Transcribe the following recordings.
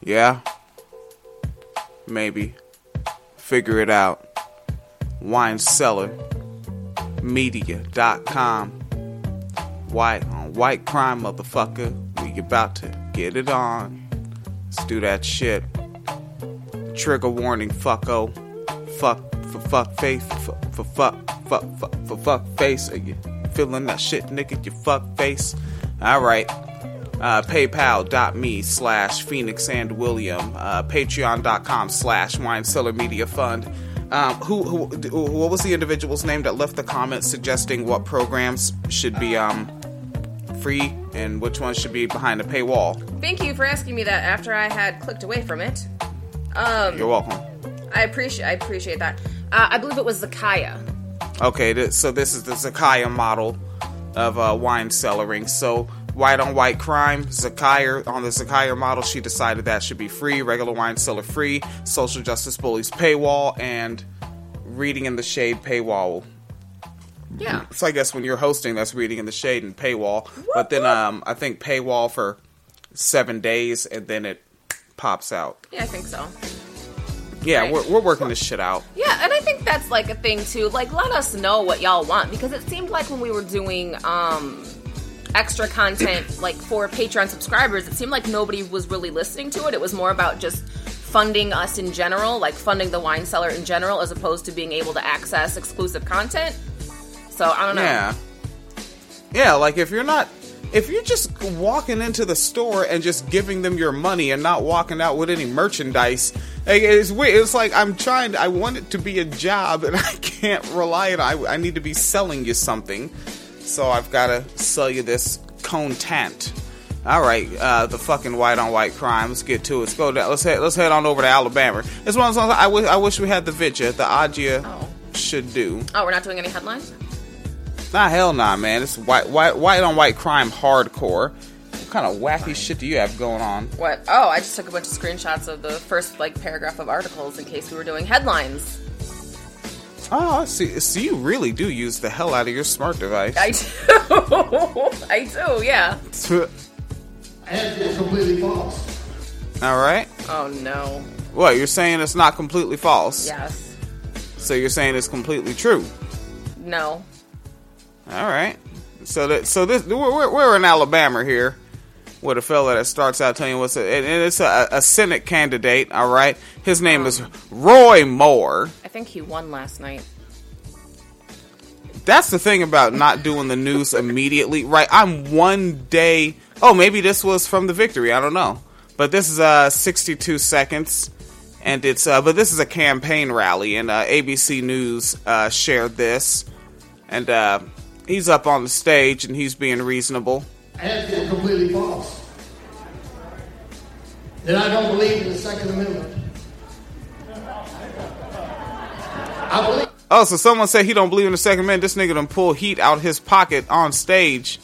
Yeah? Maybe. Figure it out. WineCellarMedia.com. White on white crime, motherfucker. We about to get it on. Let's do that shit. Trigger warning, fucko. Fuck face. Fuck face. Are you feeling that shit, nigga? You fuck face. Alright. PayPal.me/PhoenixandWilliam. Patreon.com/WineCellarMediaFund. What was the individual's name that left the comment suggesting what programs should be free and which ones should be behind a paywall? Thank you for asking me that after I had clicked away from it. You're welcome. I appreciate that. I believe it was Zakaya. Okay, so this is the Zakaya model of wine cellaring. So white on white crime, Zakaya, on the Zakaya model, she decided that should be free, regular wine cellar free, social justice bullies paywall, and reading in the shade paywall. Yeah. So I guess when you're hosting, that's reading in the shade and paywall. But then I think paywall for 7 days, and then it pops out. Yeah, I think so. Yeah, right. we're working this shit out. Yeah, and I think that's like a thing too. Like, let us know what y'all want, because it seemed like when we were doing extra content like for Patreon subscribers, it seemed like nobody was really listening to it. It was more about just funding us in general, like funding the wine cellar in general, as opposed to being able to access exclusive content. So I don't know. Yeah, like if you're just walking into the store and just giving them your money and not walking out with any merchandise, like, it's weird. It's like I want it to be a job and I can't rely on it. I need to be selling you something. So I've got to sell you this content. All right, the fucking white on white crime. Let's get to it. Let's go down. Let's head on over to Alabama. It's one of those songs I wish we had the vidya. The Adja should do. Oh, we're not doing any headlines? Nah, hell nah, man. It's white on white crime hardcore. What kind of wacky shit do you have going on? What? Oh, I just took a bunch of screenshots of the first paragraph of articles in case we were doing headlines. Oh, I see. So you really do use the hell out of your smart device. I do. I do, yeah. And it's completely false. All right. Oh, no. What, you're saying it's not completely false? Yes. So you're saying it's completely true? No. All right. So this we're in Alabama here, with a fella that starts out telling you and it's a Senate candidate. All right. His name is Roy Moore. I think he won last night. That's the thing about not doing the news immediately, right? I'm one day. Oh, maybe this was from the victory. I don't know. But this is 62 seconds, and it's but this is a campaign rally, and ABC News shared this, and he's up on the stage and he's being reasonable. And it's completely false. That I don't believe in the Second Amendment. I believe. Oh, so someone said he don't believe in the Second Amendment. This nigga done pull heat out his pocket on stage.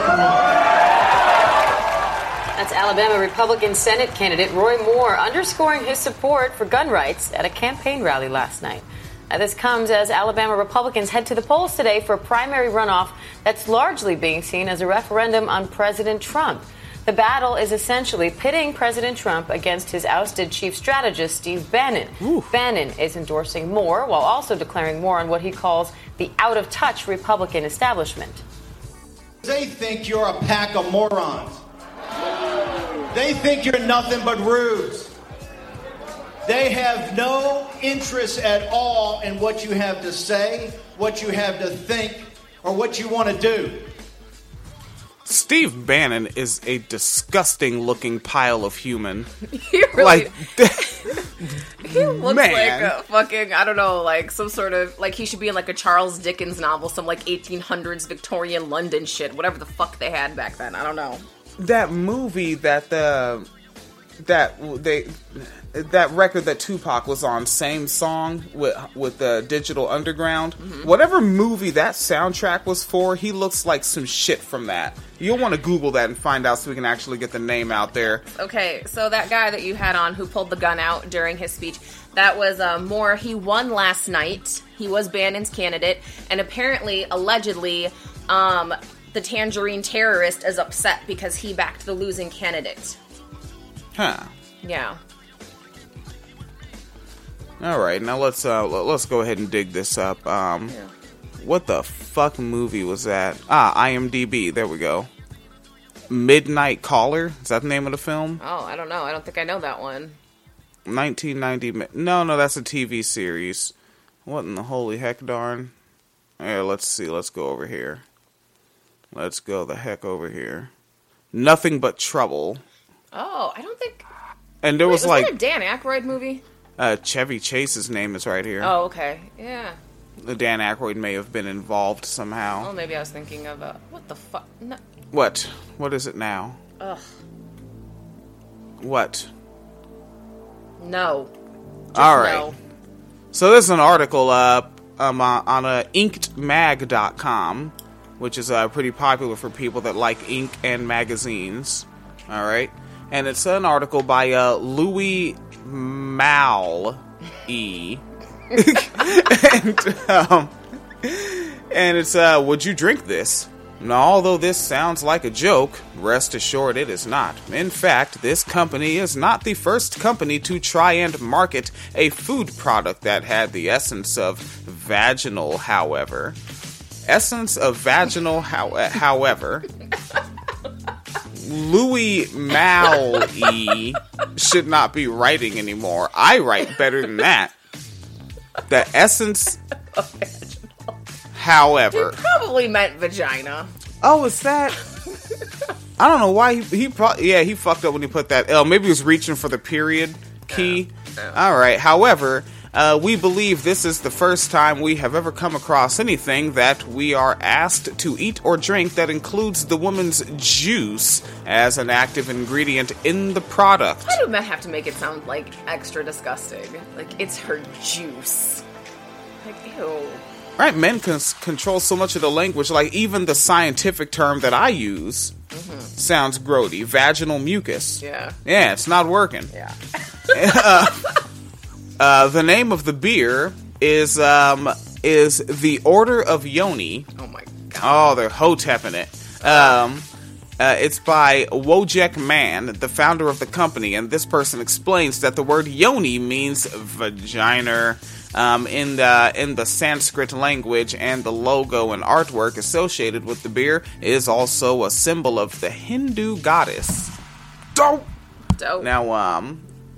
That's Alabama Republican Senate candidate Roy Moore underscoring his support for gun rights at a campaign rally last night. Now, this comes as Alabama Republicans head to the polls today for a primary runoff that's largely being seen as a referendum on President Trump. The battle is essentially pitting President Trump against his ousted chief strategist, Steve Bannon. Bannon is endorsing Moore while also declaring war on what he calls the out-of-touch Republican establishment. They think you're a pack of morons. They think you're nothing but rubes. They have no interest at all in what you have to say, what you have to think, or what you want to do. Steve Bannon is a disgusting-looking pile of human. He really... he looks Man. like a fucking, I don't know, like some sort of, like he should be in like a Charles Dickens novel, some like 1800s Victorian London shit, whatever the fuck they had back then, I don't know. That movie that that record that Tupac was on, same song with the Digital Underground. Mm-hmm. Whatever movie that soundtrack was for, he looks like some shit from that. You'll want to Google that and find out so we can actually get the name out there. Okay, so that guy that you had on who pulled the gun out during his speech, that was Moore. He won last night. He was Bannon's candidate, and apparently, allegedly, the Tangerine terrorist is upset because he backed the losing candidate. Huh. Yeah. All right, now let's go ahead and dig this up. What the fuck movie was that? IMDb. There we go. Midnight Caller. Is that the name of the film? Oh, I don't know. I don't think I know that one. 1990. No, that's a TV series. What in the holy heck darn? Yeah, let's see. Let's go over here. Let's go the heck over here. Nothing But Trouble. Oh, I don't think. And there was that like a Dan Aykroyd movie? Chevy Chase's name is right here. Oh, okay. Yeah. The Dan Aykroyd may have been involved somehow. Oh, maybe I was thinking of what the fuck? No. What? What is it now? Ugh. What? No. All right. No. So there's an article on inkedmag.com, which is pretty popular for people that like ink and magazines. All right. And it's an article by Louis Mal E. and it's would you drink this? Now, although this sounds like a joke, rest assured it is not. In fact, this company is not the first company to try and market a food product that had the essence of vaginal, however. However. Louis Mal E should not be writing anymore. I write better than that. The essence, however. He probably meant vagina. Oh, is that? I don't know why he fucked up when he put that L. Maybe he was reaching for the period key. All right. However, we believe this is the first time we have ever come across anything that we are asked to eat or drink that includes the woman's juice as an active ingredient in the product. Why do men have to make it sound like extra disgusting? Like it's her juice. Like ew. Right, men can control so much of the language, like even the scientific term that I use sounds grody. Vaginal mucus. Yeah. Yeah, it's not working. Yeah. The name of the beer is the Order of Yoni. Oh my god. Oh, they're hotepping it. It's by Wojek Man, the founder of the company, and this person explains that the word yoni means vagina in the Sanskrit language, and the logo and artwork associated with the beer is also a symbol of the Hindu goddess. Dope. Now,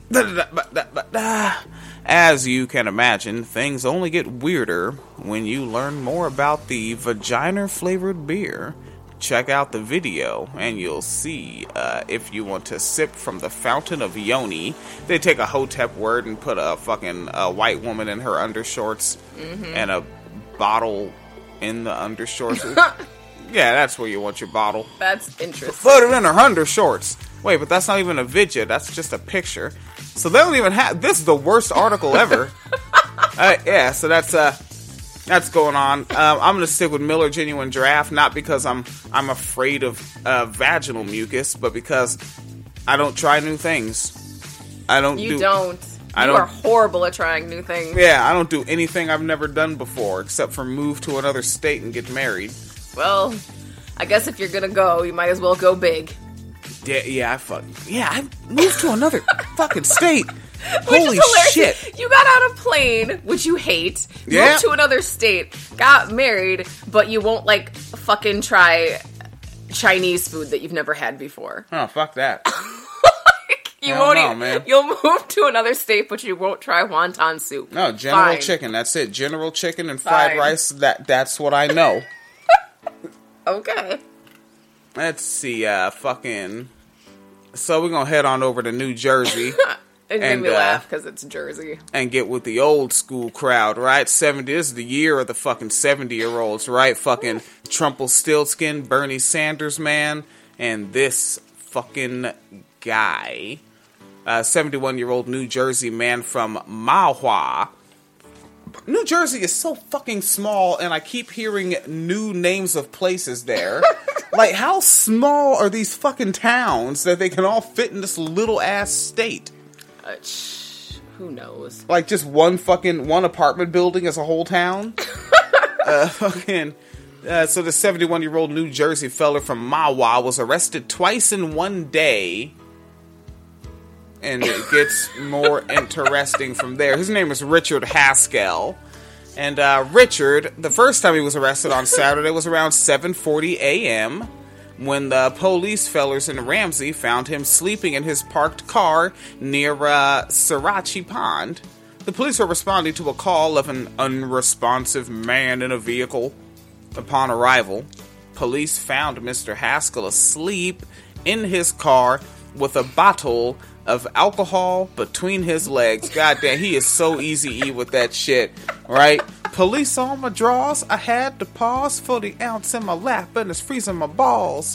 as you can imagine, things only get weirder when you learn more about the vagina-flavored beer. Check out the video, and you'll see if you want to sip from the fountain of yoni. They take a hotep word and put a fucking white woman in her undershorts and a bottle in the undershorts. Yeah, that's where you want your bottle. That's interesting. Put it in her undershorts. Wait, but that's not even a vidya. That's just a picture. So they don't even have... This is the worst article ever. Yeah, so that's going on. I'm going to stick with Miller Genuine Draft, not because I'm afraid of vaginal mucus, but because I don't try new things. You are horrible at trying new things. Yeah, I don't do anything I've never done before, except for move to another state and get married. Well, I guess if you're going to go, you might as well go big. I moved to another fucking state. Holy shit. You got on a plane, which you hate, moved to another state, got married, but you won't, fucking try Chinese food that you've never had before. Oh, fuck that. Man. You'll move to another state, but you won't try wonton soup. No, General Chicken, that's it. General Chicken and fried rice, that's what I know. Okay. Let's see, so we're gonna head on over to New Jersey. It made me laugh because it's Jersey. And get with the old school crowd, right? This is the year of the fucking 70-year-olds, right? Fucking Trumpelstiltskin, Bernie Sanders, man. And this fucking guy, 71-year-old New Jersey man from Mahwah. New Jersey is so fucking small, and I keep hearing new names of places there. Like, how small are these fucking towns that they can all fit in this little-ass state? Who knows? Like, just one apartment building as a whole town? So the 71-year-old New Jersey fella from Mahwah was arrested twice in one day and it gets more interesting from there. His name is Richard Haskell. And Richard, the first time he was arrested on Saturday was around 7:40 a.m. when the police fellers in Ramsey found him sleeping in his parked car near Sriracha Pond. The police were responding to a call of an unresponsive man in a vehicle. Upon arrival, police found Mr. Haskell asleep in his car with a bottle of alcohol between his legs. Goddamn, he is so easy with that shit, right? Police on my drawers, I had to pause for the ounce in my lap and it's freezing my balls.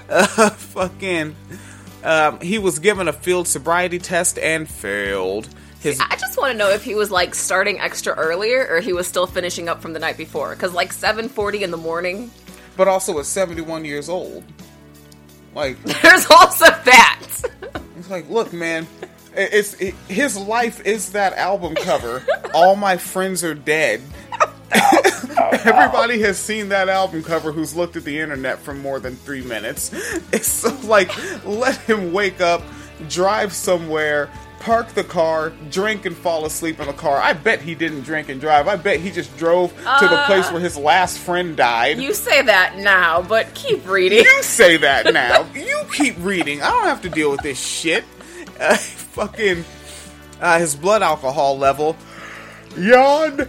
He was given a field sobriety test and failed. I just want to know if he was, like, starting extra earlier or he was still finishing up from the night before. Because, like, 7:40 in the morning. But also at 71 years old. Like, there's also that. It's like, look, man, his life is that album cover. All my friends are dead. Everybody has seen that album cover who's looked at the internet for more than 3 minutes. It's so, like, let him wake up, drive somewhere, park the car, drink and fall asleep in the car. I bet he didn't drink and drive. I bet he just drove to the place where his last friend died. You say that now, but keep reading. You say that now. You keep reading. I don't have to deal with this shit. His blood alcohol level. Yawn.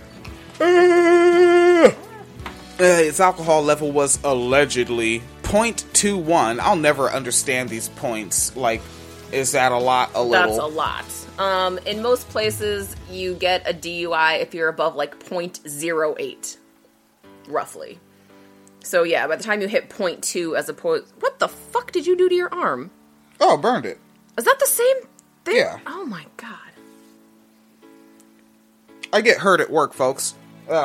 His alcohol level was allegedly 0.21. I'll never understand these points. Like, is that a lot? A little? That's a lot. In most places, you get a DUI if you're above, like, 0.08. Roughly. So, yeah, by the time you hit 0.2 as opposed... What the fuck did you do to your arm? Oh, burned it. Is that the same thing? Yeah. Oh, my God. I get hurt at work, folks.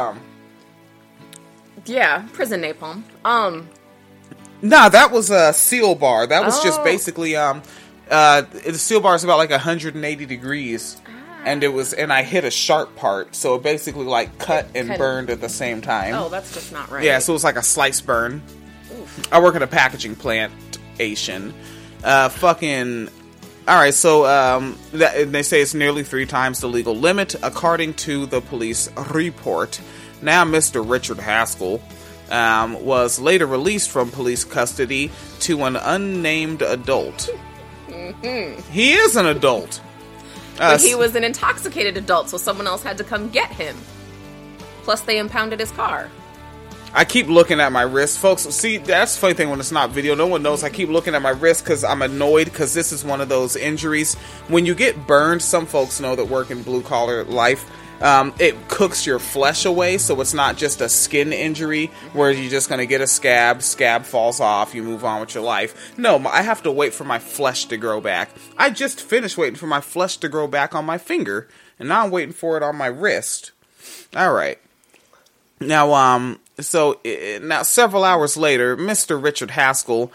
Yeah, prison napalm. Nah, that was a seal bar. That was just basically, the seal bar is about like 180 degrees. And I hit a sharp part, so it basically like cut and burned at the same time. Oh, that's just not right. Yeah, so it was like a slice burn. Oof. I work at a packaging plantation. Alright, so they say it's nearly 3 times the legal limit, according to the police report. Now, Mr. Richard Haskell was later released from police custody to an unnamed adult. Mm-hmm. He is an adult. But he was an intoxicated adult, so someone else had to come get him. Plus, they impounded his car. I keep looking at my wrist, folks. See, that's the funny thing when it's not video. No one knows. I keep looking at my wrist because I'm annoyed because this is one of those injuries. When you get burned, some folks know that work in blue-collar life. It cooks your flesh away, so it's not just a skin injury where you're just going to get a scab falls off, you move on with your life. No, I have to wait for my flesh to grow back. I just finished waiting for my flesh to grow back on my finger, and now I'm waiting for it on my wrist. Alright. Now, now several hours later, Mr. Richard Haskell,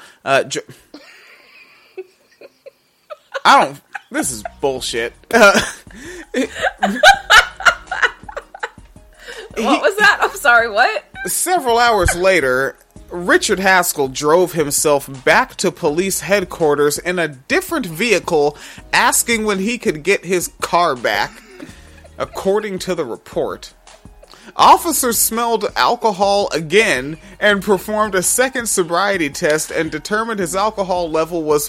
this is bullshit. What was that? I'm sorry, what? Several hours later, Richard Haskell drove himself back to police headquarters in a different vehicle, asking when he could get his car back, according to the report. Officers smelled alcohol again and performed a second sobriety test and determined his alcohol level was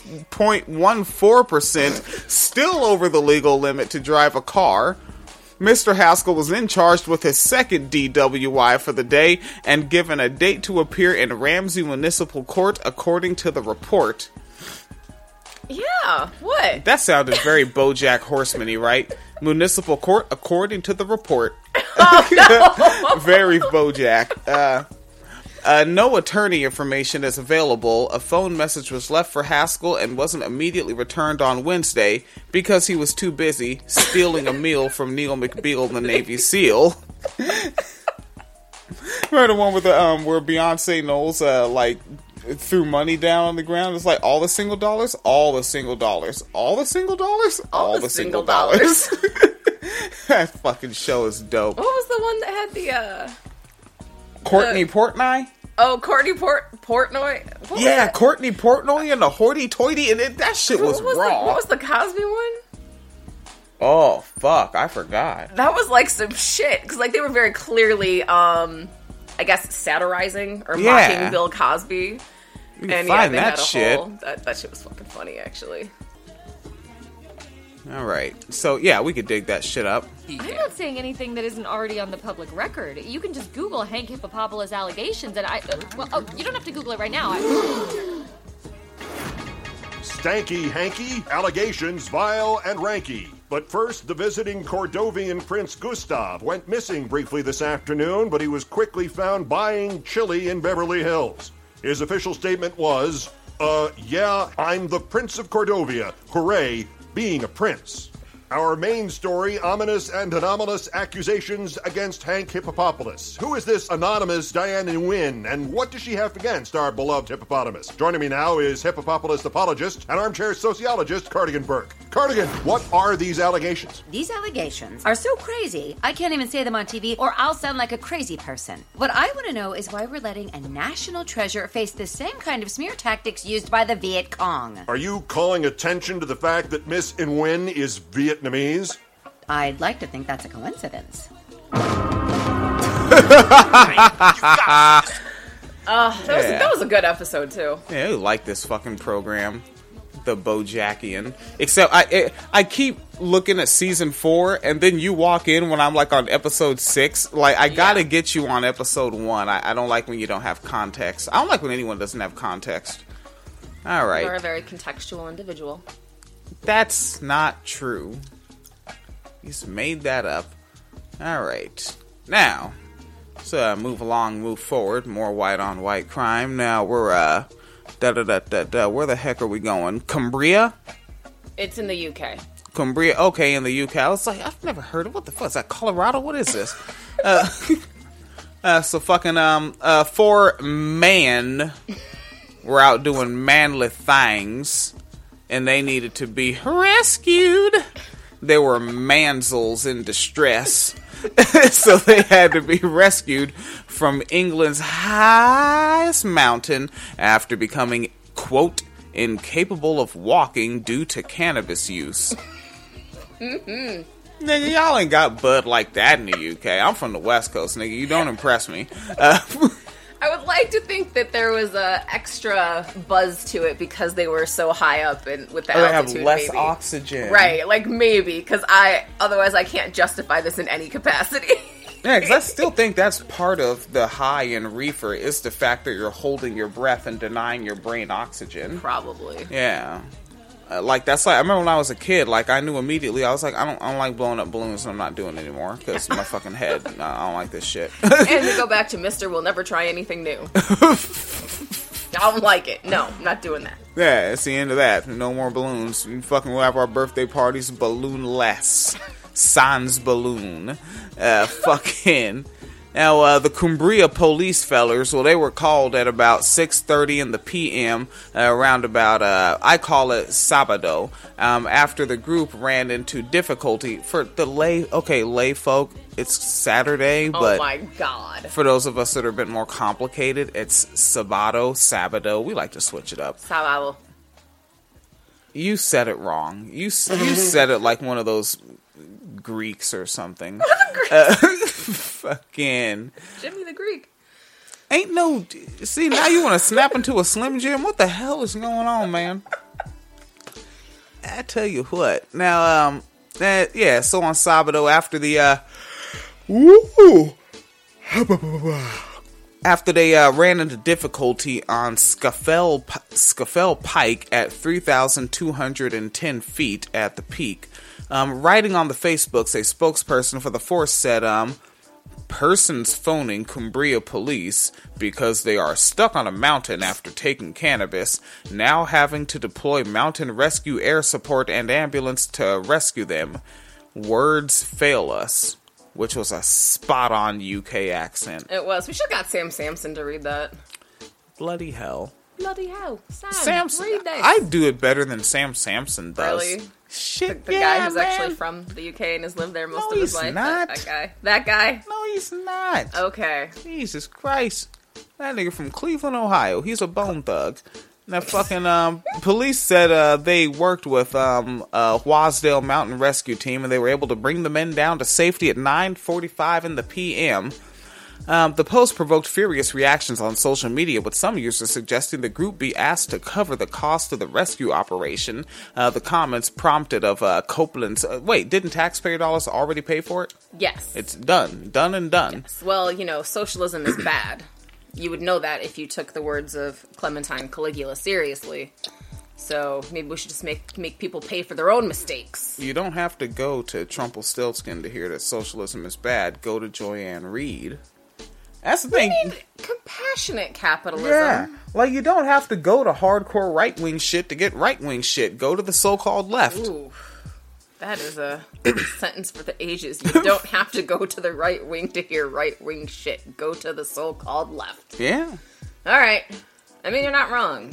0.14%, still over the legal limit to drive a car. Mr. Haskell was then charged with his second DWI for the day and given a date to appear in Ramsey Municipal Court, according to the report. Yeah, what? That sounded very BoJack Horseman-y, right? Municipal Court, according to the report. Oh, no. Very BoJack. No attorney information is available. A phone message was left for Haskell and wasn't immediately returned on Wednesday because he was too busy stealing a meal from Neil McBeal, the Navy SEAL. Remember the one with the where Beyonce Knowles threw money down on the ground? It's like all the single dollars, all the single dollars, all the single dollars, all the single dollars. That fucking show is dope. What was the one that had the Courtney Portnoy? Oh, Courtney Portnoy? Yeah, Courtney Portnoy and the hoity-toity, and that shit was raw. What was the Cosby one? Oh, fuck. I forgot. That was like some shit. Because like they were very clearly, I guess, satirizing or mocking Bill Cosby. You can find they that had a shit. whole... That shit was fucking funny, actually. All right. So, yeah, we could dig that shit up. I'm not saying anything that isn't already on the public record. You can just Google Hank Hippopopoulos allegations, and you don't have to Google it right now. Stanky Hanky, allegations vile and ranky. But first, the visiting Cordovian Prince Gustav went missing briefly this afternoon, but he was quickly found buying chili in Beverly Hills. His official statement was, yeah, I'm the Prince of Cordovia. Hooray, being a prince. Our main story, ominous and anomalous accusations against Hank Hippopopoulos. Who is this anonymous Diane Nguyen, and what does she have against our beloved hippopotamus? Joining me now is Hippopopoulos apologist and armchair sociologist Cardigan Burke. Cardigan, what are these allegations? These allegations are so crazy, I can't even say them on TV or I'll sound like a crazy person. What I want to know is why we're letting a national treasure face the same kind of smear tactics used by the Viet Cong. Are you calling attention to the fact that Miss Nguyen is Vietnamese? I'd like to think that's a coincidence. That was a good episode, too. Yeah, I like this fucking program. The Bojackian. Except I keep looking at season 4, and then you walk in when I'm like on episode 6. Like, I gotta get you on episode 1. I don't like when you don't have context. I don't like when anyone doesn't have context. All right. You're a very contextual individual. That's not true. You just made that up. All right. Now, so move along, move forward. More white on white crime. Now we're where the heck are we going? Cumbria? It's in the UK. Cumbria, okay, in the UK. I was like, I've never heard of what the fuck is that? Colorado? What is this? So fucking 4 men were out doing manly things, and they needed to be rescued. They were manzels in distress. So they had to be rescued from England's highest mountain after becoming, quote, incapable of walking due to cannabis use. Nigga, y'all ain't got bud like that in the UK. I'm from the West Coast, nigga. You don't impress me. I would like to think that there was a extra buzz to it because they were so high up and with the altitude. They have less maybe. oxygen, right? Like maybe because otherwise I can't justify this in any capacity. Yeah, because I still think that's part of the high in reefer is the fact that you're holding your breath and denying your brain oxygen. Probably. Yeah. Like, that's like, I remember when I was a kid, like, I knew immediately, I was like, I don't like blowing up balloons, and I'm not doing it anymore, because my fucking head, I don't like this shit. And we go back to Mr. We'll never try anything new. I don't like it. No, I'm not doing that. Yeah, it's the end of that. No more balloons. We fucking will have our birthday parties balloon-less. Sans balloon. Fucking... Now, the Cumbria police fellers, well, they were called at about 6:30 in the p.m., around about, I call it Sabado, after the group ran into difficulty for the lay folk, it's Saturday, but... Oh my God. For those of us that are a bit more complicated, it's Sabado. We like to switch it up. Sabado. You said it wrong. You said it like one of those Greeks or something. Fucking Jimmy the Greek. Ain't no... See, now you want to snap into a Slim Jim? What the hell is going on, man? I tell you what. Now, yeah, so on Sabado, after the, after they ran into difficulty on Scafell Pike at 3,210 feet at the peak, writing on the Facebooks, a spokesperson for the force said, persons phoning Cumbria police because they are stuck on a mountain after taking cannabis, now having to deploy mountain rescue air support and ambulance to rescue them. Words fail us. Which was a spot-on UK accent. It was. We should have got Sam Sampson to read that. Bloody hell. Bloody hell. Sam, read this. I do it better than Sam Sampson does. Really? Shit, the guy who's actually from the UK and has lived there most of his life. Not. That guy? No, he's not. Okay. Jesus Christ. That nigga from Cleveland, Ohio. He's a bone thug. Now, fucking police said they worked with Wasdale Mountain Rescue Team, and they were able to bring the men down to safety at 9:45 in the p.m. The post provoked furious reactions on social media, with some users suggesting the group be asked to cover the cost of the rescue operation. The comments prompted of Copeland's... wait, didn't taxpayer dollars already pay for it? Yes. It's done. Done and done. Yes. Well, socialism is bad. You would know that if you took the words of Clementine Caligula seriously. So maybe we should just make people pay for their own mistakes. You don't have to go to Trumpelstiltskin to hear that socialism is bad. Go to Joanne Reed. That's the thing. We need compassionate capitalism. Yeah. Like, you don't have to go to hardcore right-wing shit to get right-wing shit. Go to the so-called left. Ooh. That is a sentence for the ages. You don't have to go to the right wing to hear right-wing shit. Go to the so-called left. Yeah. All right. I mean, you're not wrong.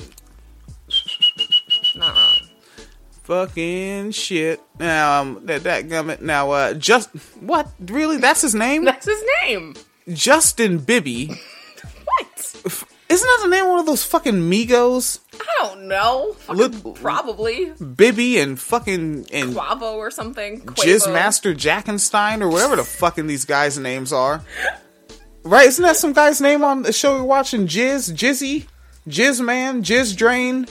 Not wrong. Fucking shit. Now, that gummit. Now, just... What? Really? That's his name? That's his name. Justin Bibby. What? Isn't that the name of one of those fucking Migos? I don't know. Probably. Bibby and fucking... and Quavo or something. Jizzmaster Jackenstein or whatever the fucking these guys' names are. Right? Isn't that some guy's name on the show we're watching? Jizzy? Jizzman? Jizz Drain?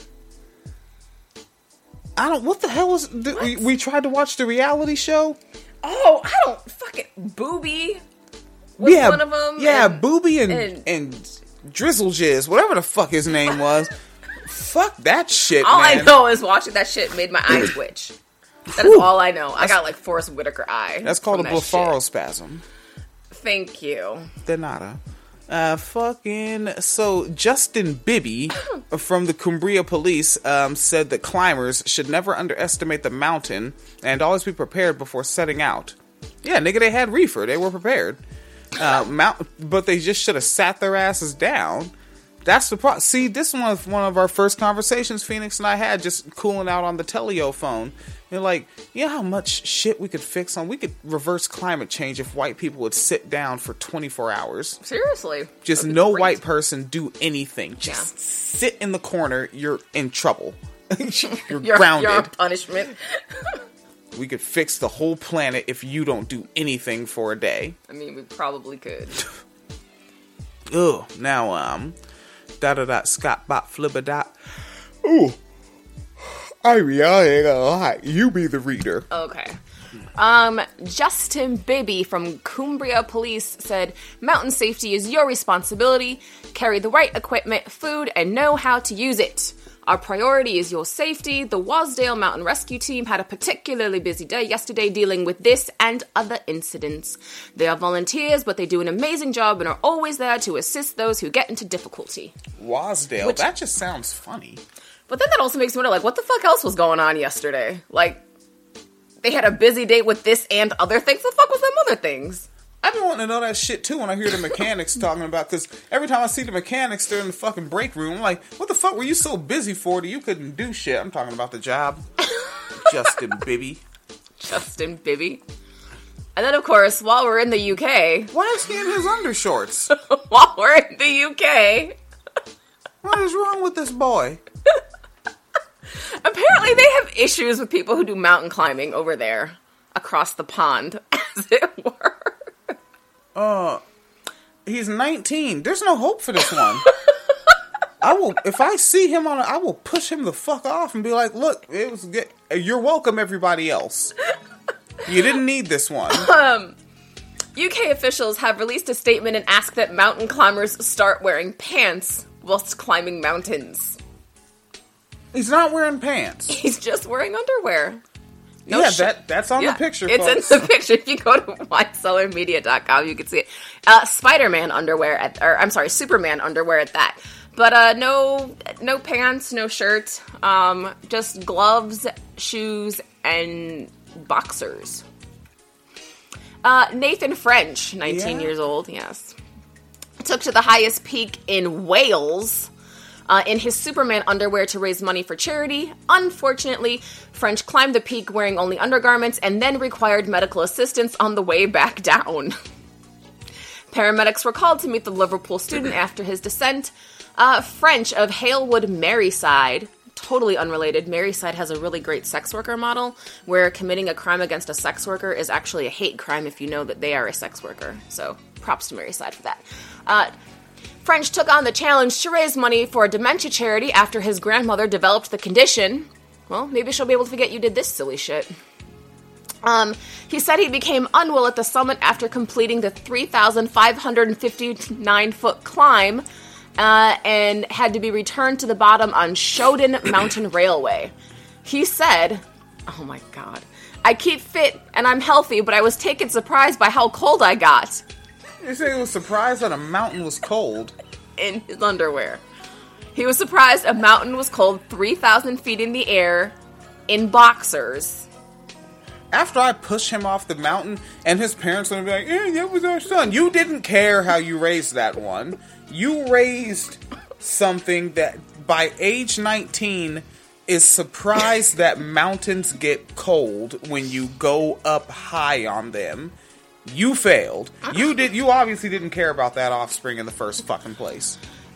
I don't... What the hell was... We tried to watch the reality show? Oh, I don't... Fucking... Booby was one of them. Yeah, Booby and Drizzle Jizz, whatever the fuck his name was. Fuck that shit, all man. I know is watching that shit made my eyes twitch. That is all I know. I got like Forrest Whitaker eye. That's called a blepharospasm. Thank you. De nada. So Justin Bibby from the Cumbria Police said that climbers should never underestimate the mountain and always be prepared before setting out. Yeah, nigga, they had reefer. They were prepared. But they just should have sat their asses down. That's the problem. See, this was one of our first conversations Phoenix and I had, just cooling out on the teleo phone. And like, you know how much shit we could fix on? We could reverse climate change if white people would sit down for 24 hours. Seriously. Just no white person do anything. Just sit in the corner. You're in trouble. You're grounded. You're on punishment. We could fix the whole planet if you don't do anything for a day. I mean, we probably could. Ugh. Now, Scott bot flibba dot. Ooh. I ain't gonna lie. You be the reader. Okay. Justin Bibby from Cumbria Police said, mountain safety is your responsibility. Carry the right equipment, food, and know how to use it. Our priority is your safety. The Wasdale Mountain Rescue Team had a particularly busy day yesterday dealing with this and other incidents. They are volunteers, but they do an amazing job and are always there to assist those who get into difficulty. Wasdale? That just sounds funny. But then that also makes me wonder, like, what the fuck else was going on yesterday? Like, they had a busy day with this and other things? What the fuck was them other things? I've been wanting to know that shit too when I hear the mechanics talking about, because every time I see the mechanics, they're in the fucking break room. I'm like, what the fuck were you so busy for that you couldn't do shit? I'm talking about the job. Justin Bibby. Justin Bibby. And then, of course, while we're in the UK... Why is he in his undershorts? While we're in the UK... What is wrong with this boy? Apparently they have issues with people who do mountain climbing over there. Across the pond, as it were. He's 19. There's no hope for this one. If I see him I will push him the fuck off and be like, look, it was good. You're welcome, everybody else. You didn't need this one. UK officials have released a statement and asked that mountain climbers start wearing pants whilst climbing mountains. He's not wearing pants. He's just wearing underwear. No that's on the picture, it's folks. in the picture. If you go to whitesellermedia.com, you can see it. Spider-Man underwear Superman underwear at that. But no pants, no shirt, just gloves, shoes, and boxers. Nathan French, 19 years old, yes, took to the highest peak in Wales in his Superman underwear to raise money for charity. Unfortunately, French climbed the peak wearing only undergarments and then required medical assistance on the way back down. Paramedics were called to meet the Liverpool student after his descent. French of Halewood, Maryside. Totally unrelated. Maryside has a really great sex worker model where committing a crime against a sex worker is actually a hate crime if you know that they are a sex worker. So props to Maryside for that. French took on the challenge to raise money for a dementia charity after his grandmother developed the condition. Well, maybe she'll be able to forget you did this silly shit. He said he became unwell at the summit after completing the 3,559-foot climb and had to be returned to the bottom on Shodan Mountain Railway. He said, oh my god, I keep fit and I'm healthy, but I was taken surprised by how cold I got. You say he was surprised that a mountain was cold? In his underwear. He was surprised a mountain was cold 3,000 feet in the air in boxers. After I push him off the mountain, and his parents are going to be like, that was our son. You didn't care how you raised that one. You raised something that, by age 19, is surprised that mountains get cold when you go up high on them. You failed. You obviously didn't care about that offspring in the first fucking place.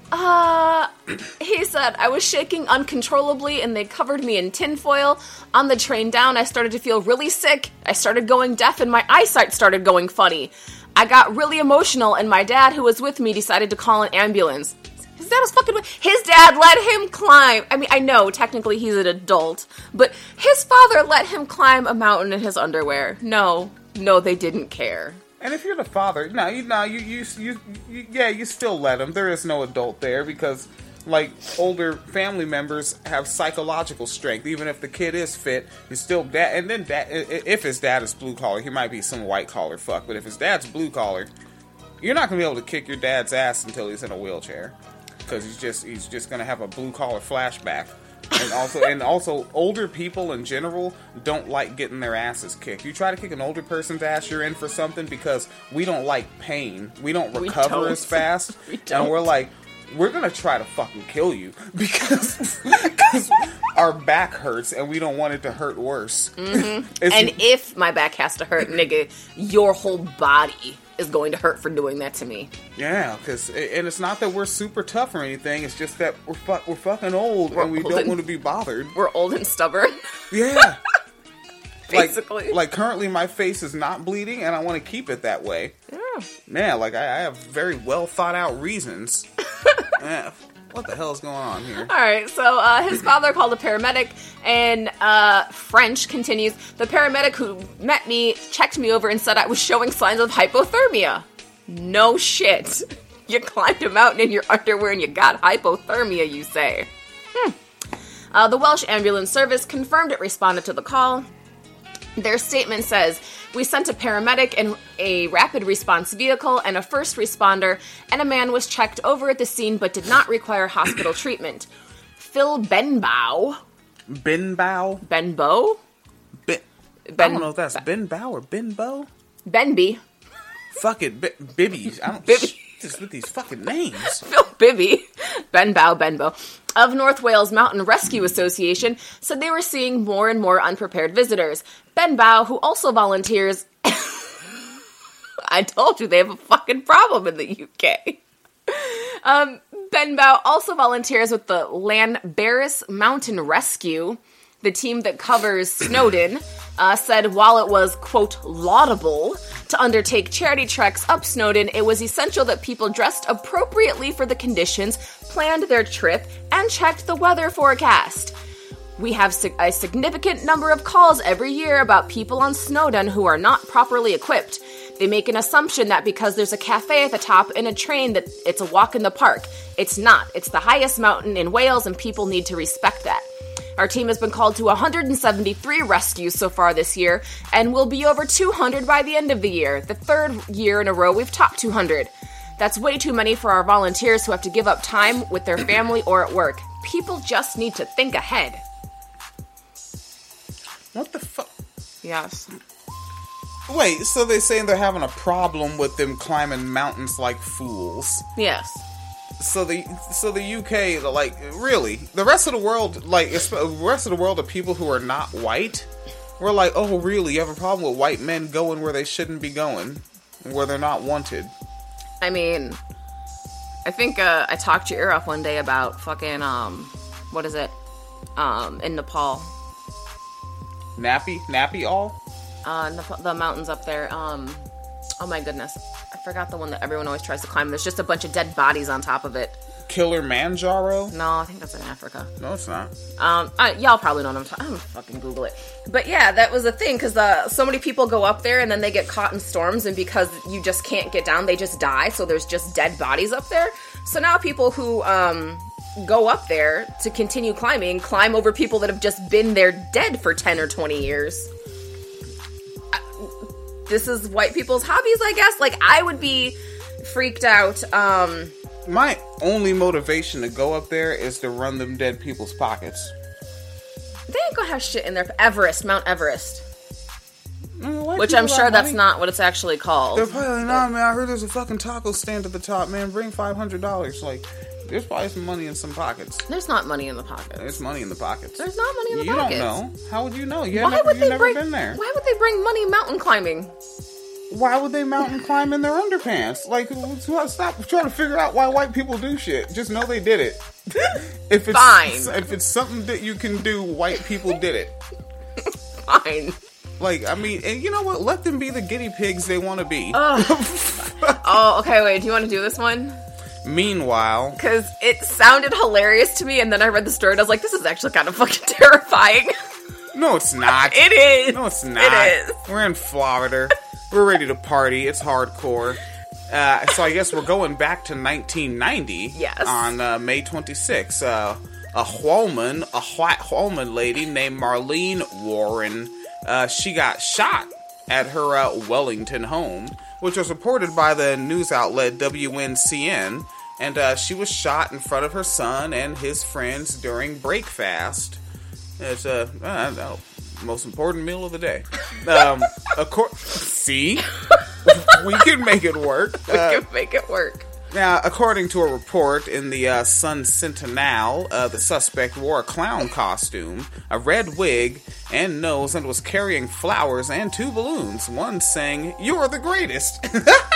He said, I was shaking uncontrollably and they covered me in tinfoil. On the train down, I started to feel really sick. I started going deaf and my eyesight started going funny. I got really emotional and my dad, who was with me, decided to call an ambulance. His dad was fucking... His dad let him climb... I mean, I know, technically he's an adult, but his father let him climb a mountain in his underwear. No, they didn't care. And if you're the father, you still let him. There is no adult there because, like, older family members have psychological strength. Even if the kid is fit, he's still dad. And then if his dad is blue collar, he might be some white collar fuck. But if his dad's blue collar, you're not gonna be able to kick your dad's ass until he's in a wheelchair because he's just gonna have a blue collar flashback. And also, older people in general don't like getting their asses kicked. You try to kick an older person's ass, you're in for something because we don't like pain. We don't recover as fast. And we're like, we're going to try to fucking kill you because our back hurts and we don't want it to hurt worse. Mm-hmm. And if my back has to hurt, nigga, your whole body is going to hurt for doing that to me. Yeah, and it's not that we're super tough or anything. It's just that we're fucking old and we don't want to be bothered. We're old and stubborn. Yeah. Basically. Like currently my face is not bleeding and I want to keep it that way. Yeah, like I have very well thought out reasons. Yeah. What the hell is going on here? Alright, so his father called a paramedic, and French continues, the paramedic who met me checked me over and said I was showing signs of hypothermia. No shit. You climbed a mountain in your underwear and you got hypothermia, you say. The Welsh Ambulance Service confirmed it responded to the call. Their statement says, we sent a paramedic and a rapid response vehicle and a first responder, and a man was checked over at the scene but did not require hospital treatment. Phil Benbow. Benbow? Benbow? I don't know if that's Benbow or Benbow. Benby. Fuck it, Bibby. I don't... Bibby. Just with these fucking names. Phil Bibby. Benbow. Of North Wales Mountain Rescue Association said they were seeing more and more unprepared visitors. Benbow, who also volunteers... I told you they have a fucking problem in the UK. Benbow also volunteers with the Llanberis Mountain Rescue, the team that covers Snowdon, said while it was, quote, laudable to undertake charity treks up Snowdon, it was essential that people dressed appropriately for the conditions, planned their trip, and checked the weather forecast. We have a significant number of calls every year about people on Snowdon who are not properly equipped. They make an assumption that because there's a cafe at the top and a train that it's a walk in the park. It's not. It's the highest mountain in Wales and people need to respect that. Our team has been called to 173 rescues so far this year and will be over 200 by the end of the year, the third year in a row we've topped 200. That's way too many for our volunteers who have to give up time with their family or at work. People just need to think ahead. What the fuck? Yes. Wait, so they're saying they're having a problem with them climbing mountains like fools? Yes. So the UK, like, really, the rest of the world, like, the rest of the world of people who are not white, we're like, oh, really, you have a problem with white men going where they shouldn't be going, where they're not wanted. I mean, I think I talked your ear off one day about fucking, what is it? In Nepal. Nappy all? The mountains up there. Oh my goodness. I forgot the one that everyone always tries to climb. There's just a bunch of dead bodies on top of it. Kilimanjaro? No, I think that's in Africa. No, it's not. Y'all probably know what I'm talking. I'm gonna fucking Google it. But yeah, that was the thing, because so many people go up there and then they get caught in storms, and because you just can't get down, they just die. So there's just dead bodies up there. So now people who go up there to continue climbing climb over people that have just been there dead for 10 or 20 years. This is white people's hobbies, I guess. Like, I would be freaked out. My only motivation to go up there is to run them dead people's pockets. They ain't gonna have shit in there. Mount Everest. Which Which I'm sure that's not what it's actually called. They're probably like, nah, man, I heard there's a fucking taco stand at the top, man. Bring $500. Like, there's probably some money in some pockets. There's not money in the pockets. There's money in the pockets. There's not money in the pockets. You don't know. How would you know? You've Why would they never been there. Why would they bring money mountain climbing? Why would they mountain climb in their underpants? Like, stop trying to figure out why white people do shit. Just know they did it. If it's Fine. If it's something that you can do, white people did it. Fine. Like, I mean, and you know what? Let them be the guinea pigs they want to be. Oh, okay, wait. Do you want to do this one? Meanwhile, because it sounded hilarious to me, and then I read the story and I was like, this is actually kind of fucking terrifying. No, it's not. It is. No, it's not. It is. We're in Florida. We're ready to party. It's hardcore. So I guess we're going back to 1990. Yes. On May 26th. A white woman lady named Marlene Warren, she got shot at her Wellington home, which was reported by the news outlet WNCN. And she was shot in front of her son and his friends during breakfast. It's the most important meal of the day. See? We can make it work. We can make it work. Now, according to a report in the Sun Sentinel, the suspect wore a clown costume, a red wig, and nose, and was carrying flowers and 2 balloons. One saying, "You're the greatest."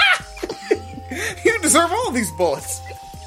You deserve all these bullets.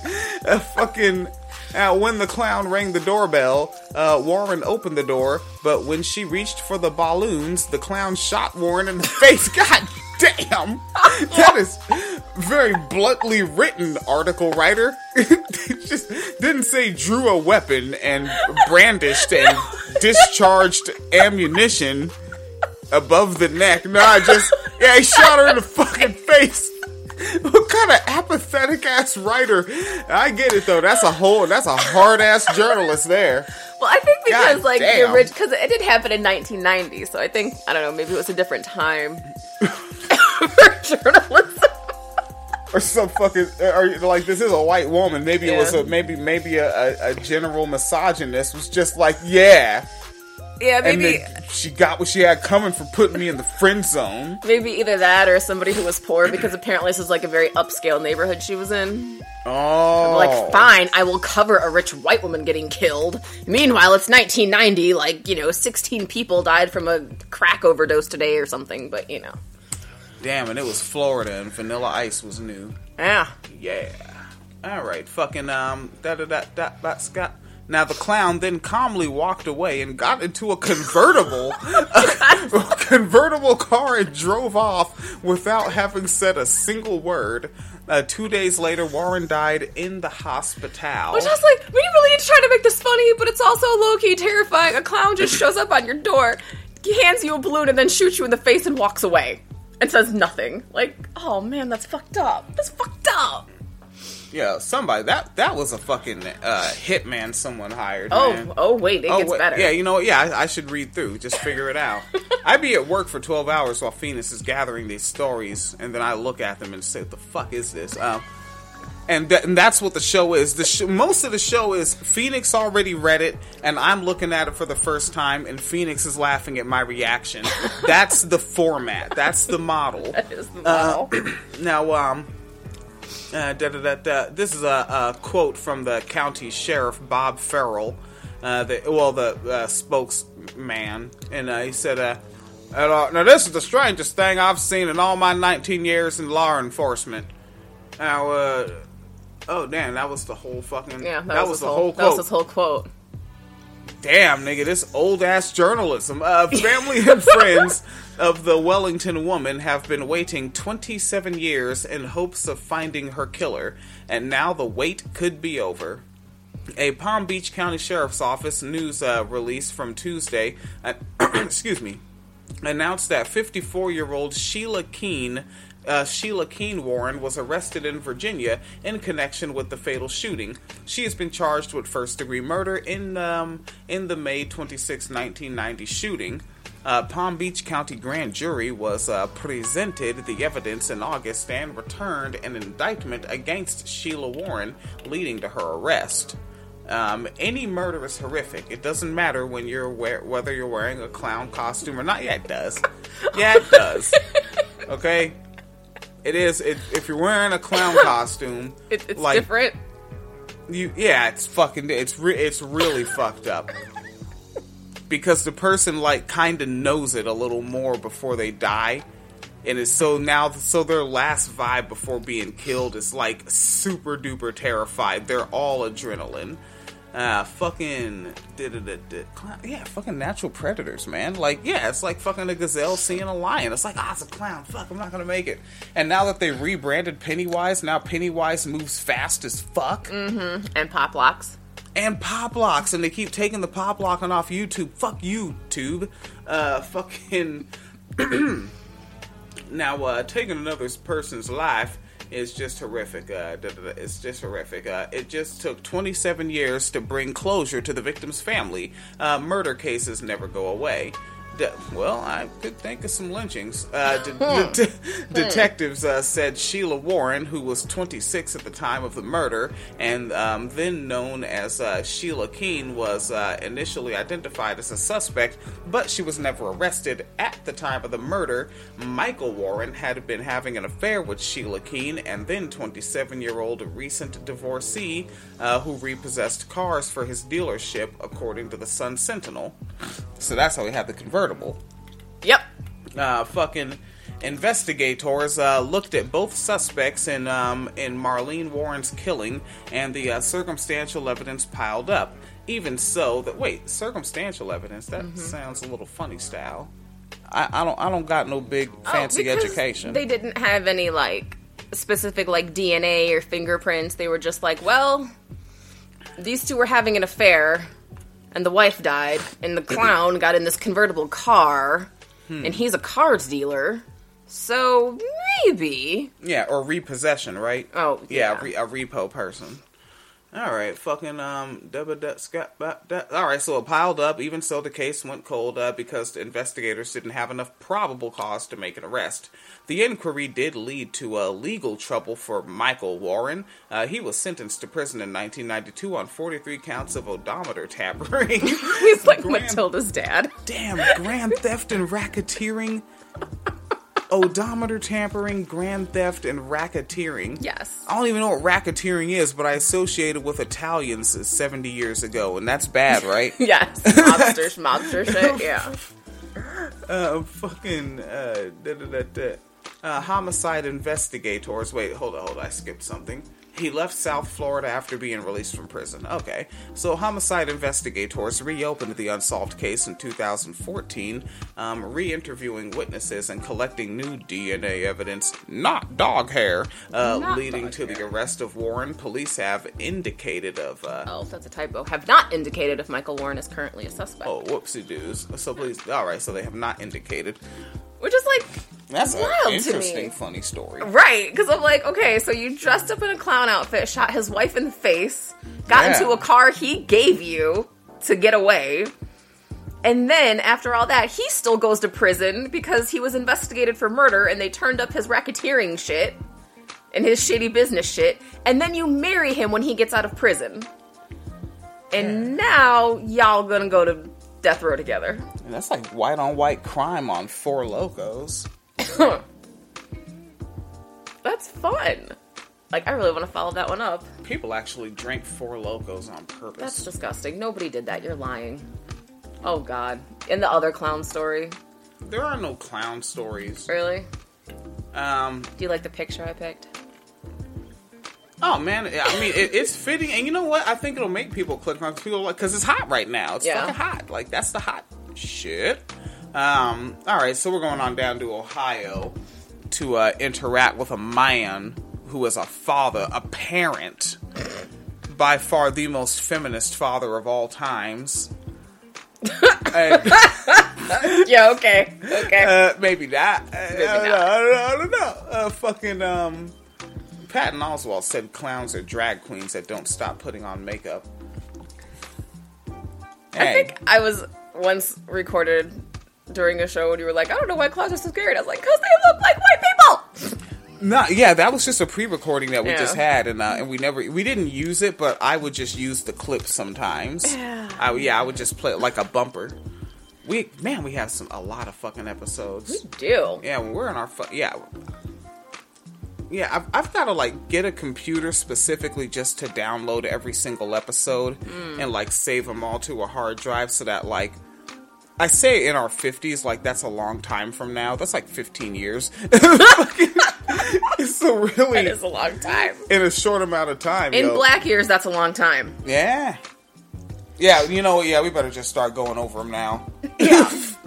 When the clown rang the doorbell, Warren opened the door, but when she reached for the balloons, the clown shot Warren in the face. God damn! That is very bluntly written, article writer. It just didn't say drew a weapon and brandished and discharged ammunition above the neck. No, he shot her in the fucking face. What kind of apathetic ass writer? I get it though. That's a hard ass journalist there. Well, I think because because it did happen in 1990, so I think I don't know. Maybe it was a different time for journalism. Or some fucking, or like this is a white woman. Maybe it was maybe a general misogynist was just like Yeah, maybe. And she got what she had coming for putting me in the friend zone. Maybe either that or somebody who was poor, because apparently this is like a very upscale neighborhood she was in. Oh. Like, fine, I will cover a rich white woman getting killed. Meanwhile, it's 1990, 16 people died from a crack overdose today or something, but, Damn, and it was Florida and Vanilla Ice was new. Yeah. Yeah. Alright, fucking, Scott. Now, the clown then calmly walked away and got into a convertible car and drove off without having said a single word. 2 days later, Warren died in the hospital. Which I was like, we really need to try to make this funny, but it's also low-key terrifying. A clown just shows up on your door, he hands you a balloon, and then shoots you in the face and walks away. And says nothing. Like, oh man, that's fucked up. That's fucked up. Yeah, somebody that was a fucking hitman someone hired. Oh, man. Wait, it gets better. Yeah, you know what? Yeah, I should read through, just figure it out. I'd be at work for 12 hours while Phoenix is gathering these stories, and then I look at them and say, "What the fuck is this?" And that's what the show is. Most of the show is Phoenix already read it, and I'm looking at it for the first time, and Phoenix is laughing at my reaction. That's the format. That's the model. That is the model. Now, this is a quote from the county sheriff, Bob Farrell, the spokesman, and he said, now this is the strangest thing I've seen in all my 19 years in law enforcement. Now, Oh, damn, that was the whole fucking... Yeah, that was the whole quote. That was his whole quote. Damn, nigga, this old-ass journalism. Family and friends of the Wellington woman have been waiting 27 years in hopes of finding her killer, and now the wait could be over. A Palm Beach County Sheriff's Office news release from Tuesday, excuse me, announced that 54-year-old Sheila Keene Warren was arrested in Virginia in connection with the fatal shooting. She has been charged with first-degree murder in the May 26, 1990 shooting. Palm Beach County Grand Jury was presented the evidence in August and returned an indictment against Sheila Warren, leading to her arrest. Any murder is horrific. It doesn't matter when whether you're wearing a clown costume or not. Yeah, it does. Yeah, it does. Okay? It is. If you're wearing a clown costume, it's like, different. It's fucking. It's really fucked up. Because the person like kind of knows it a little more before they die, and it's so their last vibe before being killed is like super duper terrified. They're all adrenaline. Fucking natural predators, man. Like, yeah, it's like fucking a gazelle seeing a lion. It's like, it's a clown. Fuck, I'm not gonna make it. And now that they rebranded Pennywise, now Pennywise moves fast as fuck. Mm-hmm. And pop locks. And pop locks, and they keep taking the pop locking off YouTube. Fuck YouTube. Fucking now taking another person's life is just horrific. It's just horrific. It just took 27 years to bring closure to the victim's family. Murder cases never go away. Well, I could think of some lynchings. Detectives said Sheila Warren, who was 26 at the time of the murder, and then known as Sheila Keene, was initially identified as a suspect, but she was never arrested. At the time of the murder, Michael Warren had been having an affair with Sheila Keene, and then 27-year-old recent divorcee who repossessed cars for his dealership, according to the Sun Sentinel. So that's how he had the convertible. Yep. Fucking investigators looked at both suspects in Marlene Warren's killing, and the circumstantial evidence piled up. Even so, circumstantial evidence? That sounds a little funny style. I don't got no big fancy education. They didn't have any like specific like DNA or fingerprints. They were just like, well, these two were having an affair. And the wife died, and the clown got in this convertible car, and he's a cars dealer, so maybe. Yeah, or repossession, right? Oh, yeah. A repo person. Alright, fucking, alright, so it piled up. Even so, the case went cold because the investigators didn't have enough probable cause to make an arrest. The inquiry did lead to legal trouble for Michael Warren. He was sentenced to prison in 1992 on 43 counts of odometer tampering. He's like Matilda's dad. Damn, grand theft and racketeering. Odometer tampering, grand theft, and racketeering. Yes. I don't even know what racketeering is, but I associate it with Italians 70 years ago, and that's bad, right? Yes. Mobster shit, yeah. Homicide investigators. Wait, hold on, I skipped something. He left South Florida after being released from prison. Okay. So homicide investigators reopened the unsolved case in 2014, re-interviewing witnesses and collecting new DNA evidence, not dog hair, leading to the arrest of Warren. Police have indicated of... that's a typo. Have not indicated if Michael Warren is currently a suspect. Oh, whoopsie-doos. So please... Alright, so they have not indicated... Which is like, that's wild an interesting, to me. Funny story. Right, because I'm like, okay, so you dressed up in a clown outfit, shot his wife in the face, got into a car he gave you to get away, and then after all that, he still goes to prison because he was investigated for murder and they turned up his racketeering shit and his shady business shit, and then you marry him when he gets out of prison. And now y'all gonna go to death row together. And that's like white on white crime on Four Locos. That's fun. Like, I really want to follow that one up. People actually drink Four Locos on purpose. That's disgusting. Nobody did that. You're lying. Oh, God. In the other clown story. There are no clown stories. Really? Do you like the picture I picked? Oh man, I mean it's fitting, and you know what? I think it'll make people click on because it's hot right now. It's fucking hot. Like that's the hot shit. All right, so we're going on down to Ohio to interact with a man who is a father, a parent, by far the most feminist father of all times. Yeah, okay. Maybe not. I don't know. Fucking Patton Oswalt said clowns are drag queens that don't stop putting on makeup. Hey. I think I was once recorded during a show when you were like, I don't know why clowns are so scary. I was like, because they look like white people. No, yeah, that was just a pre-recording that we just had, and we didn't use it, but I would just use the clip sometimes. Yeah, I would just play it like a bumper. We have a lot of fucking episodes. We do. Yeah, when we're in our I've got to like get a computer specifically just to download every single episode and like save them all to a hard drive so that like I say in our 50s, like that's a long time from now. That's like 15 years. So really, that is a long time in a short amount of time. In black years, that's a long time. Yeah. You know, we better just start going over them now. Yeah.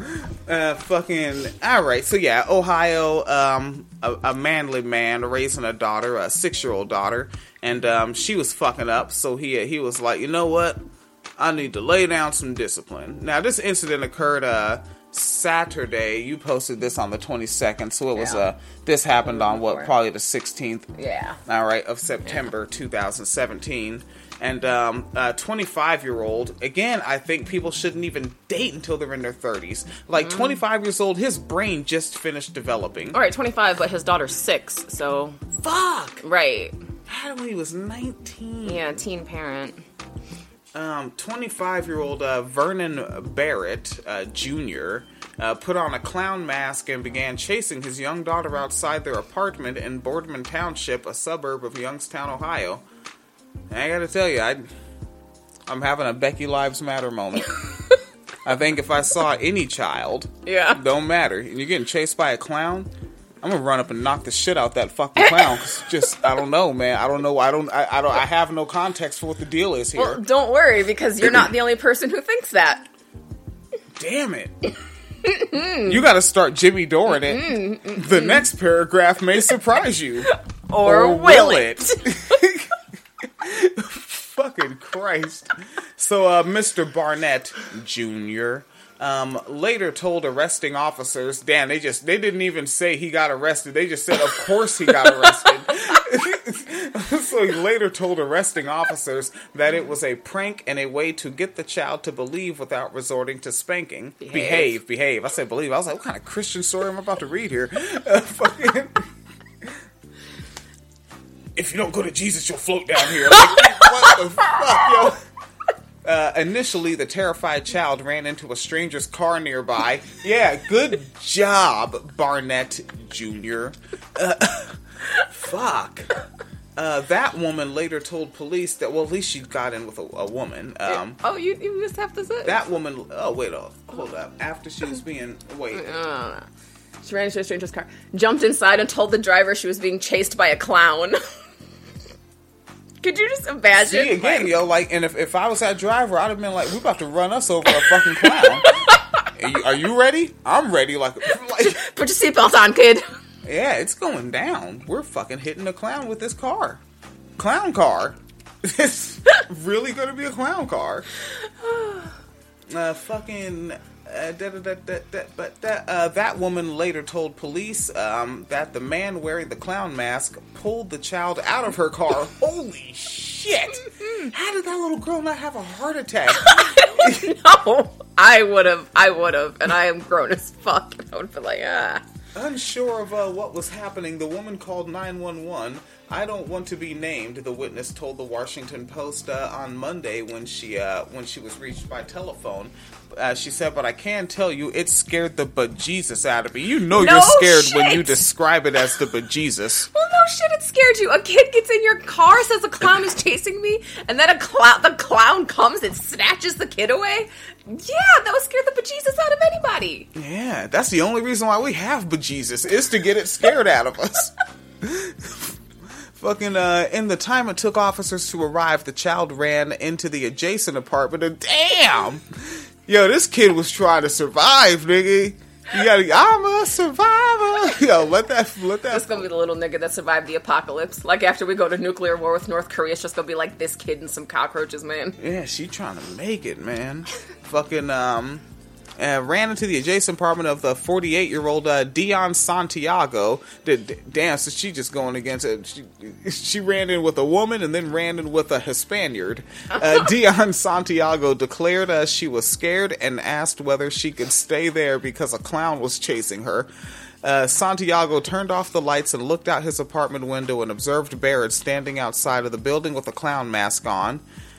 All right. So yeah, Ohio, a manly man raising a daughter, a 6-year-old daughter, and she was fucking up. So he was like, you know what? I need to lay down some discipline. Now this incident occurred Saturday. You posted this on the 22nd, so it was this happened on probably the 16th. Yeah. All right, of September 2017. And 25-year-old, again, I think people shouldn't even date until they're in their 30s. Like, 25 years old, his brain just finished developing. All right, 25, but his daughter's 6, so... Fuck! Right. Had when he was 19. Yeah, teen parent. 25-year-old Vernon Barrett, Jr., put on a clown mask and began chasing his young daughter outside their apartment in Boardman Township, a suburb of Youngstown, Ohio. I gotta tell you, I'm having a Becky Lives Matter moment. I think if I saw any child, don't matter, and you're getting chased by a clown, I'm gonna run up and knock the shit out that fucking clown. Cause I don't know, man. I don't know. I have no context for what the deal is here. Well, don't worry, because you're not the only person who thinks that. Damn it. You gotta start Jimmy Doring it. The next paragraph may surprise you. Or will it? Fucking Christ. So, Mr. Barnett Jr. Later told arresting officers, damn, they didn't even say he got arrested. They just said, of course he got arrested. So he later told arresting officers that it was a prank and a way to get the child to believe without resorting to spanking. Behave. I said believe. I was like, what kind of Christian story am I about to read here? If you don't go to Jesus, you'll float down here. Like, what the fuck, yo? Initially, the terrified child ran into a stranger's car nearby. Yeah, good job, Barnett Jr. Fuck. That woman later told police that, well, at least she got in with a woman. You just have to say that woman. Oh, wait, hold up. After she was being she ran into a stranger's car, jumped inside, and told the driver she was being chased by a clown. Could you just imagine? See, again, and if I was that driver, I'd have been like, we're about to run us over a fucking clown. Are you ready? I'm ready. Like put your seatbelt on, kid. Yeah, it's going down. We're fucking hitting a clown with this car. Clown car. It's really going to be a clown car. That woman later told police that the man wearing the clown mask pulled the child out of her car. Holy shit! How did that little girl not have a heart attack? No, I would have, and I am grown as fuck. I would have been like, Unsure of what was happening, the woman called 911. I don't want to be named, the witness told the Washington Post on Monday when she was reached by telephone. She said, but I can tell you it scared the bejesus out of me. You know you're scared when you describe it as the bejesus. Well, no shit, it scared you. A kid gets in your car, says a clown is chasing me, and then the clown comes and snatches the kid away? Yeah, that would scare the bejesus out of anybody. Yeah, that's the only reason why we have bejesus, is to get it scared out of us. Fucking, in the time it took officers to arrive, the child ran into the adjacent apartment and damn! Yo, this kid was trying to survive, nigga. I'm a survivor. Yo, let that. This is gonna be the little nigga that survived the apocalypse. Like, after we go to nuclear war with North Korea, it's just gonna be like this kid and some cockroaches, man. Yeah, she trying to make it, man. Fucking, ran into the adjacent apartment of the 48-year-old Dion Santiago. Damn, so she just going against it. She ran in with a woman and then ran in with a Hispaniard. Dion Santiago declared she was scared and asked whether she could stay there because a clown was chasing her. Santiago turned off the lights and looked out his apartment window and observed Barrett standing outside of the building with a clown mask on.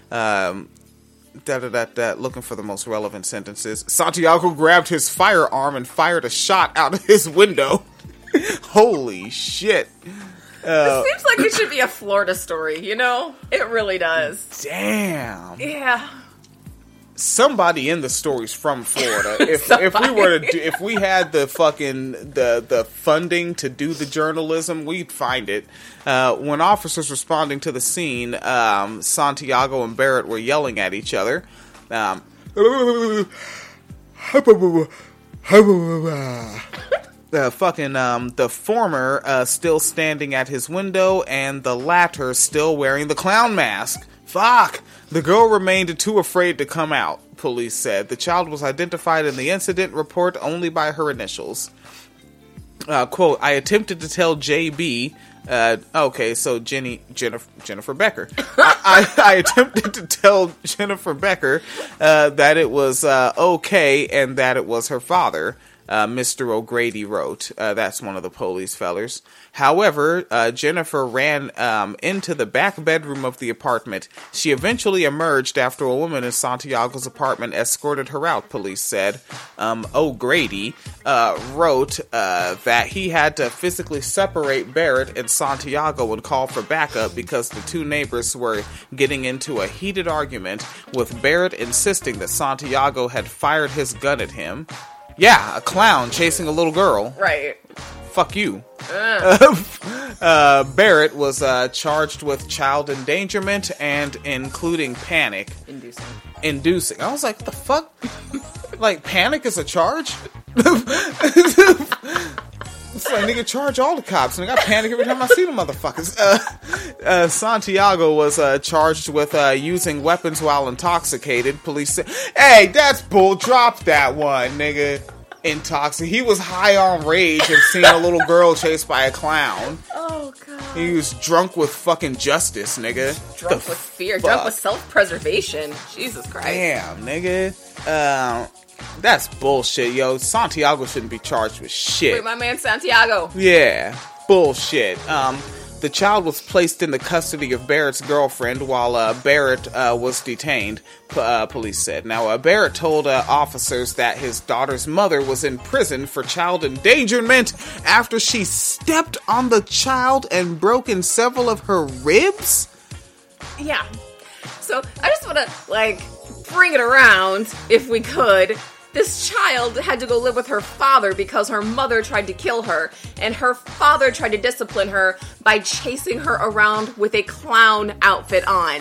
Looking for the most relevant sentences. Santiago grabbed his firearm and fired a shot out of his window. Holy shit. This seems like it should be a Florida story, you know? It really does. Damn. Yeah. Somebody in the story's from Florida. If we had the fucking the funding to do the journalism, we'd find it. When officers responding to the scene, Santiago and Barrett were yelling at each other. The former still standing at his window, and the latter still wearing the clown mask. Fuck! The girl remained too afraid to come out, police said. The child was identified in the incident report only by her initials. Quote, I attempted to tell JB... so Jennifer Becker. I attempted to tell Jennifer Becker that it was okay and that it was her father, Mr. O'Grady wrote. That's one of the police fellers. However, Jennifer ran into the back bedroom of the apartment. She eventually emerged after a woman in Santiago's apartment escorted her out, police said. O'Grady wrote that he had to physically separate Barrett and Santiago and call for backup because the two neighbors were getting into a heated argument, with Barrett insisting that Santiago had fired his gun at him. Yeah, a clown chasing a little girl. Right. Fuck you. Barrett was charged with child endangerment and including panic. Inducing. I was like, the fuck? Like, panic is a charge? It's like, nigga, charge all the cops. And I got panic every time I see them motherfuckers. Santiago was charged with using weapons while intoxicated. Police said, hey, that's bull. Drop that one, nigga. Intoxicated. He was high on rage and seeing a little girl chased by a clown. Oh, God. He was drunk with fucking justice, nigga. Drunk with fear. Drunk with self-preservation. Jesus Christ. Damn, nigga. That's bullshit, yo. Santiago shouldn't be charged with shit. Wait, my man Santiago. Yeah, bullshit. The child was placed in the custody of Barrett's girlfriend while Barrett was detained, police said. Now, Barrett told officers that his daughter's mother was in prison for child endangerment after she stepped on the child and broken several of her ribs? Yeah. So, I just want to, bring it around, if we could. This child had to go live with her father because her mother tried to kill her, and her father tried to discipline her by chasing her around with a clown outfit on.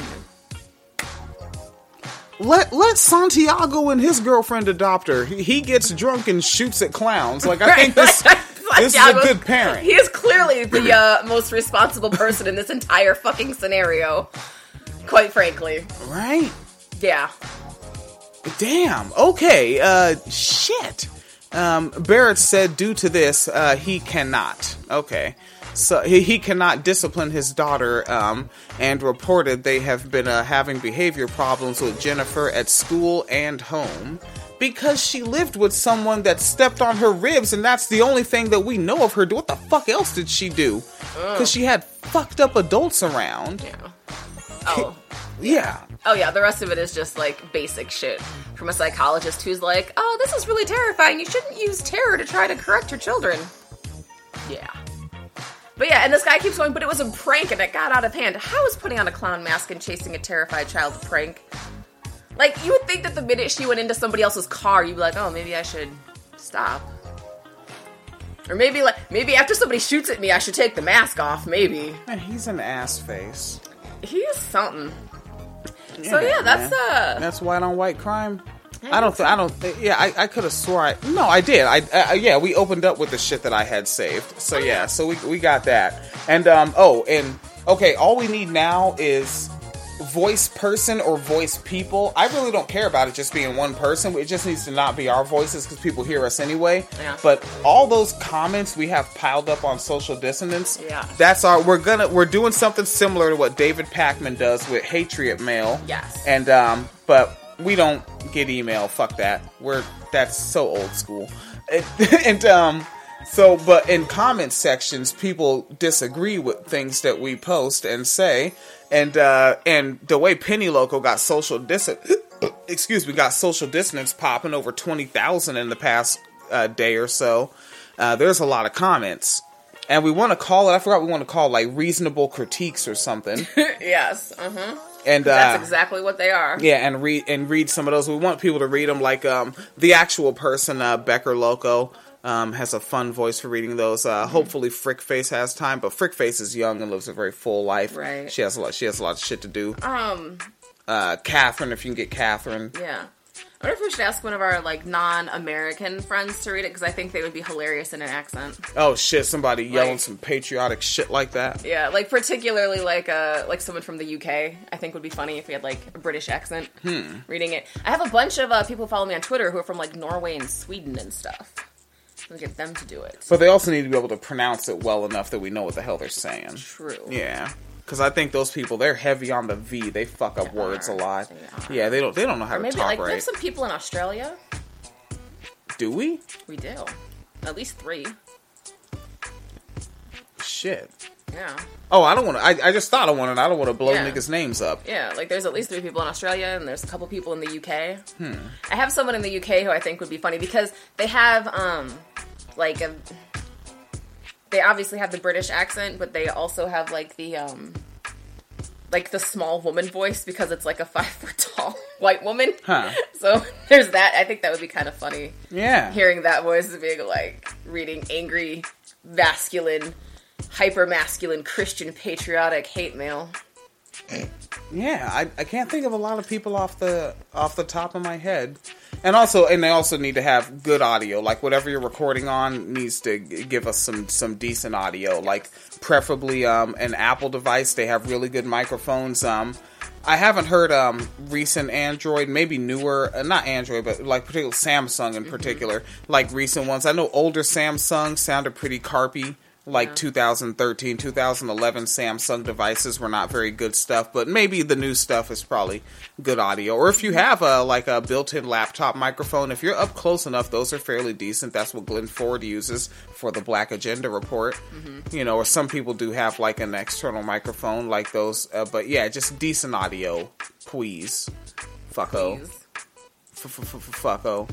Let Santiago and his girlfriend adopt her. He gets drunk and shoots at clowns. I think this is a good parent. He is clearly the most responsible person in this entire fucking scenario. Quite frankly. Right? Yeah. Damn. Okay. Shit. Barrett said due to this, he cannot. Okay. So he cannot discipline his daughter, and reported they have been having behavior problems with Jennifer at school and home because she lived with someone that stepped on her ribs, and that's the only thing that we know of her. What the fuck else did she do? Because she had fucked up adults around. Yeah. Oh. Yeah. Oh, yeah, the rest of it is just, basic shit from a psychologist who's like, oh, this is really terrifying. You shouldn't use terror to try to correct your children. Yeah. But yeah, and this guy keeps going, but it was a prank and it got out of hand. How is putting on a clown mask and chasing a terrified child a prank? You would think that the minute she went into somebody else's car, you'd be like, oh, maybe I should stop. Or maybe after somebody shoots at me, I should take the mask off. Maybe. Man, he's an ass face. He is something. So yeah, that's white on white crime. I could have swore I did. Yeah, we opened up with the shit that I had saved. So yeah, so we got that. And okay, all we need now is voice person or voice people. I really don't care about it just being one person. It just needs to not be our voices because people hear us anyway. Yeah. But all those comments we have piled up on Social Dissonance, yeah. We're doing something similar to what David Pakman does with Hatriot Mail. Yes. And but we don't get email. Fuck that. That's so old school. But in comment sections, people disagree with things that we post and say, and the way Penny Loco got social dissonance popping over 20,000 in the past day or so. There's a lot of comments, and we want to call it. I forgot we want to call it like reasonable critiques or something. Yes. And that's exactly what they are. Yeah, and read some of those. We want people to read them, like the actual person, Becker Loco. Has a fun voice for reading those. Hopefully Frickface has time, but Frickface is young and lives a very full life. Right. She has a lot of shit to do. Catherine, if you can get Catherine. Yeah. I wonder if we should ask one of our non-American friends to read it, because I think they would be hilarious in an accent. Oh shit! Somebody yelling some patriotic shit like that. Yeah, particularly like someone from the UK. I think would be funny if we had a British accent reading it. I have a bunch of people who follow me on Twitter who are from Norway and Sweden and stuff. We'll get them to do it. But they also need to be able to pronounce it well enough that we know what the hell they're saying. True. Yeah. Because I think those people, they're heavy on the V. They fuck up words a lot. Yeah, they don't know how to talk right. We have some people in Australia. Do we? We do. At least 3. Shit. Yeah. Oh, I don't want to. I just thought I don't want to blow niggas' names up. Yeah, there's at least 3 people in Australia, and there's a couple people in the UK. I have someone in the UK who I think would be funny because they have they obviously have the British accent, but they also have the small woman voice because it's a 5 foot tall white woman. Huh. So there's that. I think that would be kind of funny. Yeah. Hearing that voice being reading angry, masculine, hyper-masculine, Christian, patriotic hate mail. Yeah, I can't think of a lot of people off the top of my head. And they also need to have good audio. Whatever you're recording on needs to give us some decent audio. Preferably an Apple device. They have really good microphones. I haven't heard recent Android, maybe newer, not Android, but particularly Samsung in particular. Recent ones. I know older Samsung sounded pretty carpy. 2013, 2011 Samsung devices were not very good stuff, but maybe the new stuff is probably good audio. Or if you have a built-in laptop microphone, if you're up close enough, those are fairly decent. That's what Glenn Ford uses for the Black Agenda Report. Or some people do have an external microphone like those. But yeah, just decent audio, please. Fucko. Please. Fucko.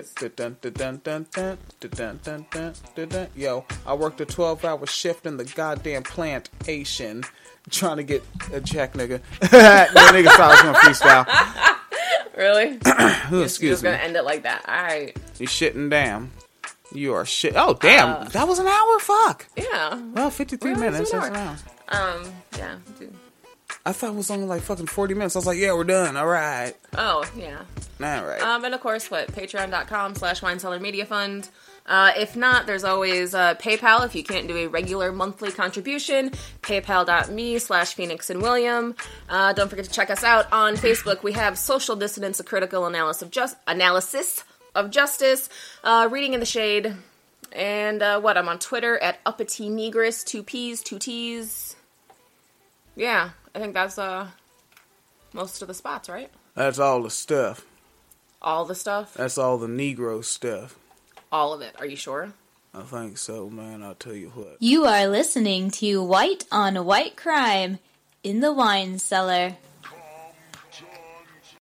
Yo, I worked a 12-hour shift in the goddamn plantation trying to get a check, nigga. Nigga thought I was gonna freestyle. Really? Excuse me. You're just gonna end it like that. Alright. You shitting damn. You are shit. Oh, damn. That was an hour? Fuck. Yeah. Well, 53 minutes. That's an hour. Yeah. Dude. I thought it was only fucking 40 minutes. I was like, yeah, we're done. All right. Oh, yeah. All right. And of course, patreon.com/WineCellarMediaFund. If not, there's always PayPal if you can't do a regular monthly contribution. PayPal.me/Phoenix and William. Don't forget to check us out on Facebook. We have Social Dissonance, a critical analysis of justice, Reading in the Shade, and I'm on Twitter at Uppity Negress, 2 P's, 2 T's. Yeah, I think that's most of the spots, right? That's all the stuff. All the stuff? That's all the Negro stuff. All of it. Are you sure? I think so, man. I'll tell you what. You are listening to White on White Crime in the Wine Cellar.